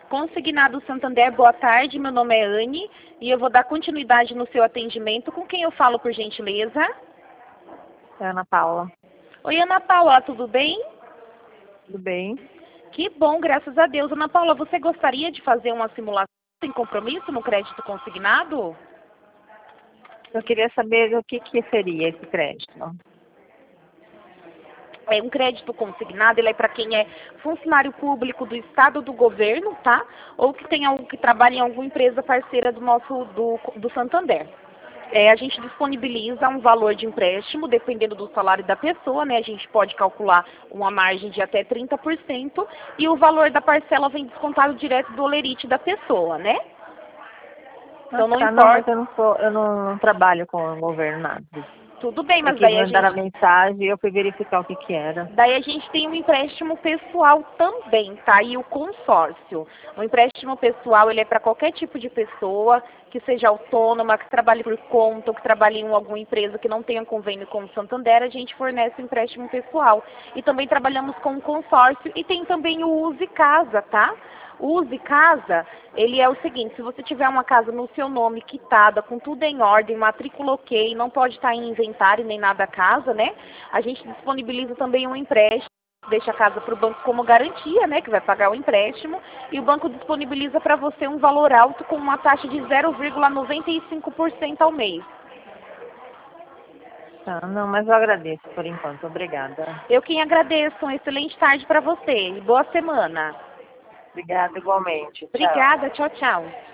Consignado Santander, boa tarde. Meu nome é Anne e eu vou dar continuidade no seu atendimento. Com quem eu falo, por gentileza? É Ana Paula. Oi, Ana Paula, tudo bem? Tudo bem? Que bom, graças a Deus. Ana Paula, você gostaria de fazer uma simulação sem compromisso no crédito consignado? Eu queria saber o que seria esse crédito. Um crédito consignado, ele é para quem é funcionário público do Estado ou do governo, tá? Ou que que trabalha em alguma empresa parceira do Santander. A gente disponibiliza um valor de empréstimo, dependendo do salário da pessoa, né? A gente pode calcular uma margem de até 30% e o valor da parcela vem descontado direto do holerite da pessoa, né? Então não Não, mas importa. eu não trabalho com o governo, nada. Tudo bem, É mas que daí mandaram a mensagem e eu fui verificar o que era. Daí a gente tem um empréstimo pessoal também, tá? E o consórcio. O empréstimo pessoal, ele é para qualquer tipo de pessoa, que seja autônoma, que trabalhe por conta, ou que trabalhe em alguma empresa que não tenha convênio com o Santander, a gente fornece o empréstimo pessoal. E também trabalhamos com o consórcio e tem também o Use Casa, tá? O Use Casa, ele é o seguinte, se você tiver uma casa no seu nome, quitada, com tudo em ordem, matrícula ok, não pode estar em inventário nem nada a casa, né? A gente disponibiliza também um empréstimo, deixa a casa para o banco como garantia, né? Que vai pagar o empréstimo, e o banco disponibiliza para você um valor alto com uma taxa de 0,95% ao mês. Tá, não, mas eu agradeço por enquanto. Obrigada. Eu quem agradeço, uma excelente tarde para você e boa semana. Obrigada igualmente. Tchau. Obrigada, tchau, tchau.